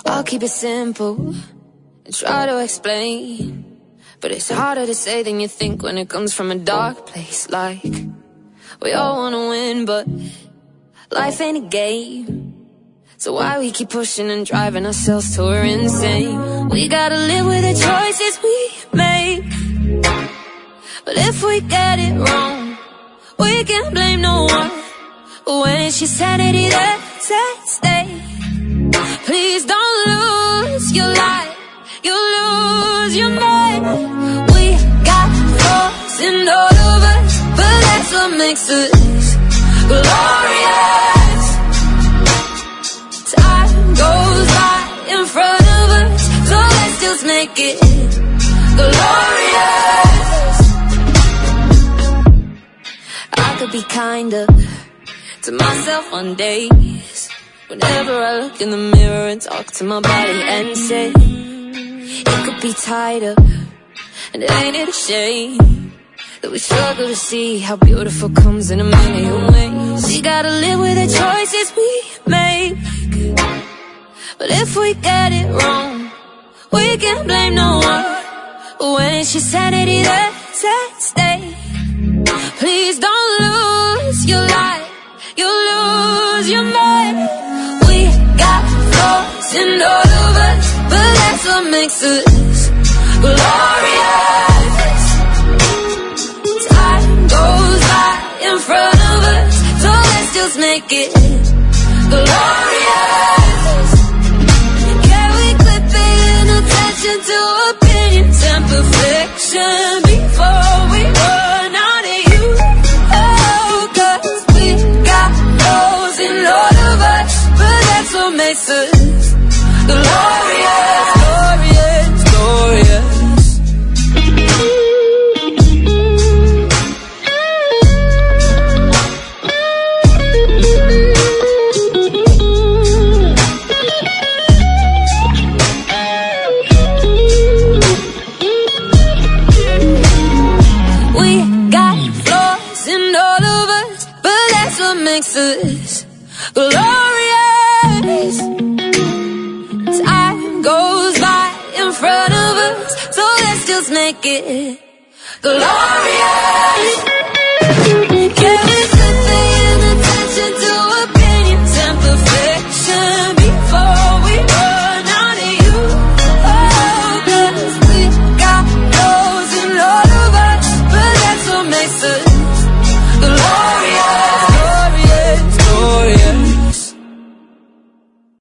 I'll keep it simple and try to explain, but it's harder to say than you think when it comes from a dark place. Like, we all wanna win, but life ain't a game. So why we keep pushing and driving ourselves till we're insane? We gotta live with the choices we make, but if we get it wrong, we can't blame no one. When it's your sanity that's at stake, please don't lose your life, you'll lose your mind. We got flaws in all of us, but that's what makes us glorious. Time goes by in front of us, so let's just make it glorious. I could be kinder to myself on days whenever I look in the mirror and talk to my body and say it could be tighter. And ain't it a shame that we struggle to see how beautiful comes in a million ways? We gotta live with the choices we make, but if we get it wrong, we can't blame no one. When it's your sanity that's at stake, please don't lose your life, you'll lose your mind. We got flaws in all of us, but that's what makes us glorious. Time goes by in front of us, so let's just make it glorious. Yeah, we clip paying attention to opinions and perfection before we run out of you. Oh, 'cause we got those in all of us, but that's what makes us glorious, glorious, glorious. Makes us glorious. Time goes by in front of us, so let's just make it glorious.